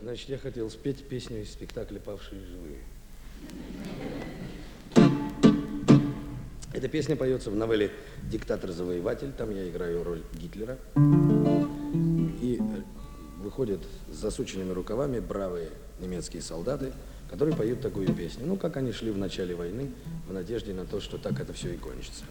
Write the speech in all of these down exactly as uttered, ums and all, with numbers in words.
Значит, я хотел спеть песню из спектакля «Павшие живые». Эта песня поется в новелле «Диктатор-завоеватель». Там я играю роль Гитлера. И выходят с засученными рукавами бравые немецкие солдаты, которые поют такую песню. Ну, как они шли в начале войны, в надежде на то, что так это все и кончится.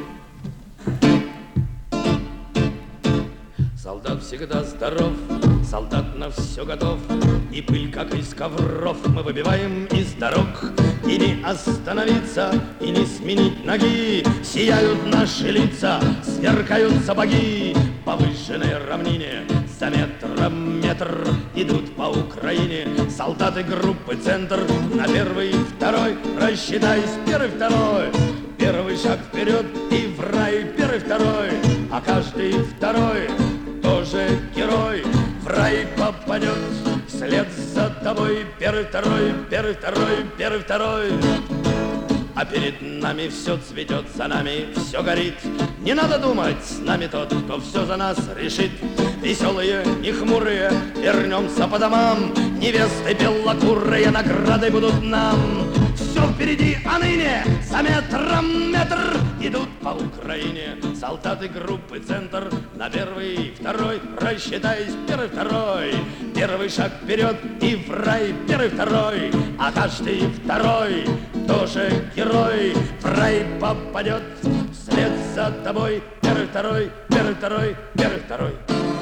Солдат всегда здоров, солдат на все готов, и пыль, как из ковров, мы выбиваем из дорог. И не остановиться, и не сменить ноги, сияют наши лица, сверкают сапоги. По выжженной равнине за метром метр идут по Украине солдаты группы «Центр». На первый, второй, рассчитайся, первый, второй. Первый шаг вперед и в рай, первый, второй. А каждый второй тоже герой в рай попадет вслед за тобой. Первый, второй, первый, второй, первый, второй. А перед нами все цветет, за нами все горит. Не надо думать, с нами тот, кто все за нас решит. Веселые, не хмурые, вернемся по домам. Невесты белокурые наградой будут нам. Все впереди, а ныне за метром метр идут по Украине солдаты группы «Центр». На первый, второй, рассчитайся, первый, второй. Первый шаг вперед и в рай, первый, второй. А каждый второй тоже герой в рай попадет вслед за тобой. Первый, второй, первый, второй, первый, второй.